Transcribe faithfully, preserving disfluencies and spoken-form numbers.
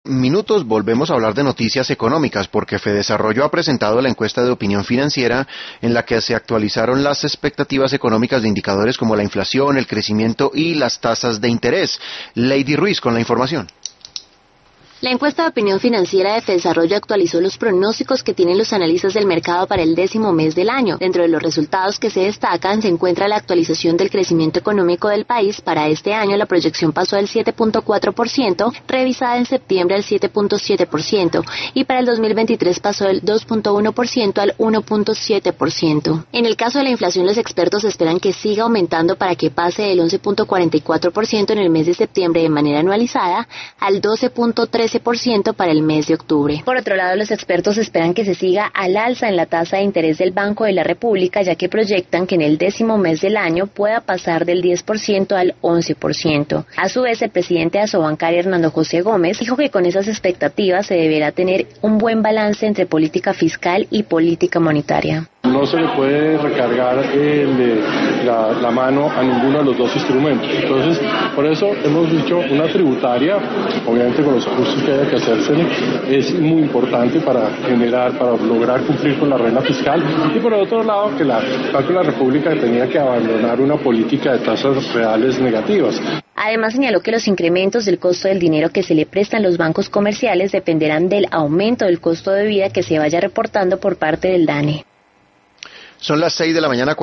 minutos volvemos a hablar de noticias económicas porque Fedesarrollo ha presentado la encuesta de opinión financiera en la que se actualizaron las expectativas económicas de indicadores como la inflación, el crecimiento y las tasas de interés. Lady Ruiz con la información. La encuesta de opinión financiera de Fedesarrollo actualizó los pronósticos que tienen los analistas del mercado para el décimo mes del año. Dentro de los resultados que se destacan se encuentra la actualización del crecimiento económico del país. Para este año la proyección pasó del siete punto cuatro por ciento, revisada en septiembre al siete punto siete por ciento, y para el dos mil veintitrés pasó del dos punto uno por ciento al uno punto siete por ciento. En el caso de la inflación, los expertos esperan que siga aumentando para que pase del once punto cuarenta y cuatro por ciento en el mes de septiembre de manera anualizada al doce punto trece por ciento para el mes de octubre. Por otro lado, los expertos esperan que se siga al alza en la tasa de interés del Banco de la República, ya que proyectan que en el décimo mes del año pueda pasar del diez por ciento al once por ciento. A su vez, el presidente de Asobancaria, Hernando José Gómez, dijo que con esas expectativas se deberá tener un buen balance entre política fiscal y política monetaria. No se le puede recargar el, la, la mano a ninguno de los dos instrumentos. Entonces, por eso hemos dicho una tributaria, obviamente con los ajustes que haya que hacerse, es muy importante para generar, para lograr cumplir con la regla fiscal. Y por otro lado, que la Banco de la República tenía que abandonar una política de tasas reales negativas. Además, señaló que los incrementos del costo del dinero que se le prestan los bancos comerciales dependerán del aumento del costo de vida que se vaya reportando por parte del DANE. Son las seis de la mañana.